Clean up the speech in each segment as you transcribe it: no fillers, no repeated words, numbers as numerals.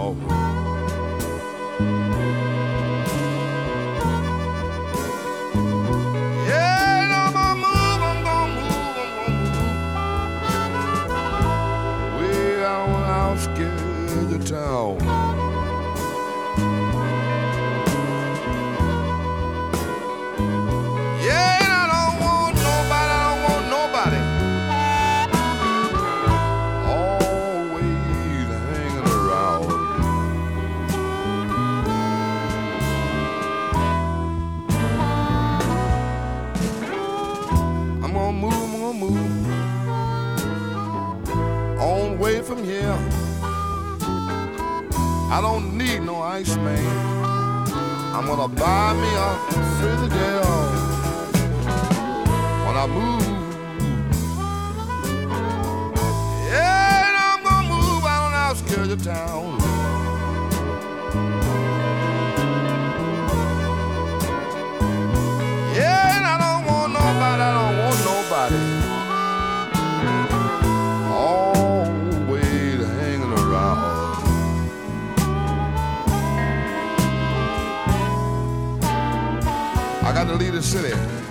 town. Yeah, and I'm gonna move, I'm gonna move, I'm gonna move. Way out on the outskirts of town. Yeah, and I don't want nobody, I don't want nobody. Always hanging around. I'm gonna move on away from here. I don't need no Iceman. I'm gonna buy me a Frigidaire when I move. Yeah, and I'm gonna move out on the outskirts of town. Yeah, and I don't want nobody, I don't want nobody. Always hanging around. I got to leave the city.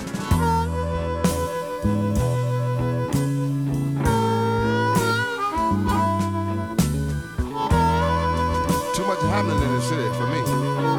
Too much happening in the city for me.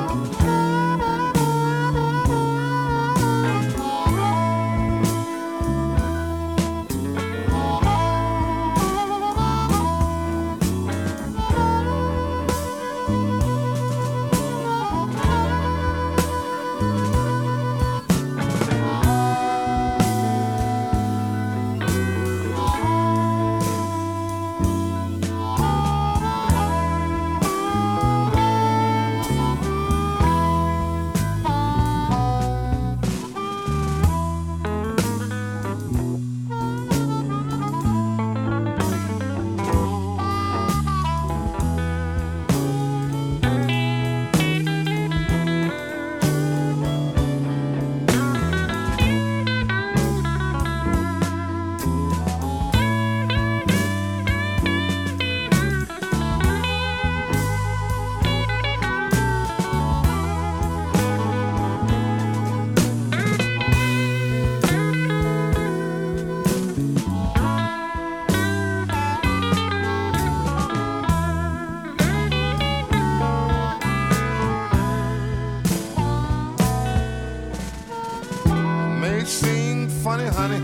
May seem funny, honey,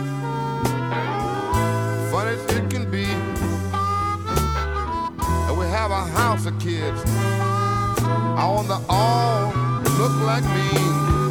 funny as it can be. And we have a house of kids. I want to all look like me.